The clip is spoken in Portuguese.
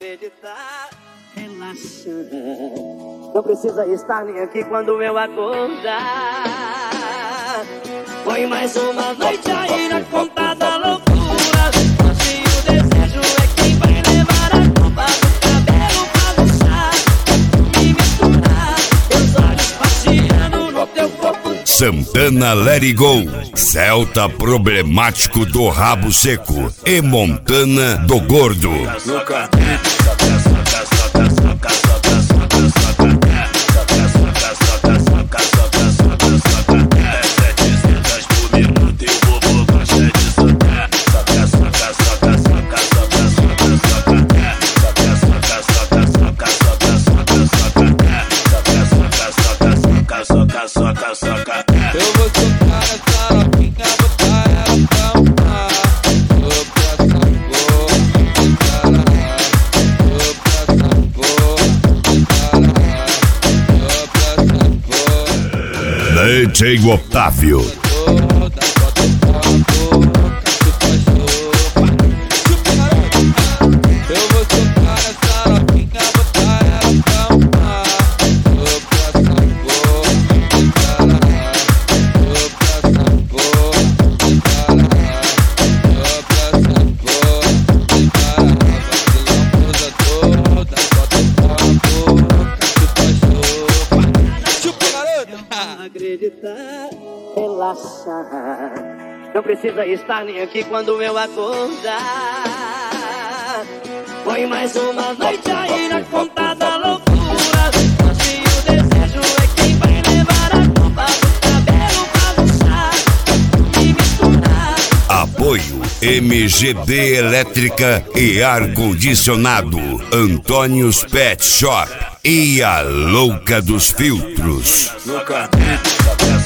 acreditar. Relaxa, não precisa estar nem aqui quando eu acordar. Foi mais uma noite aí na conta da loucura. Se o desejo é quem vai levar a culpa do cabelo pra puxar e misturar meus olhos passeando no teu corpo. Santana Let It Go, Celta problemático do rabo seco e Montana do gordo. Eu vou socar essa novinha, botar ela pra amar. Vou pra sabor, vou pra sabor, vou pra sabor. DJ Otávio. Eu vou socar essa novinha, botar ela pra amar. Vou pra sabor, acreditar, relaxa, não precisa estar nem aqui quando eu acordar. Foi mais uma noite aí na conta da loucura. Se o desejo é quem vai levar a culpa do cabelo pra puxar e misturar. Apoio MGD Elétrica e Ar-Condicionado, Antônio's Pet Shop e a Louca dos Filtros. nunca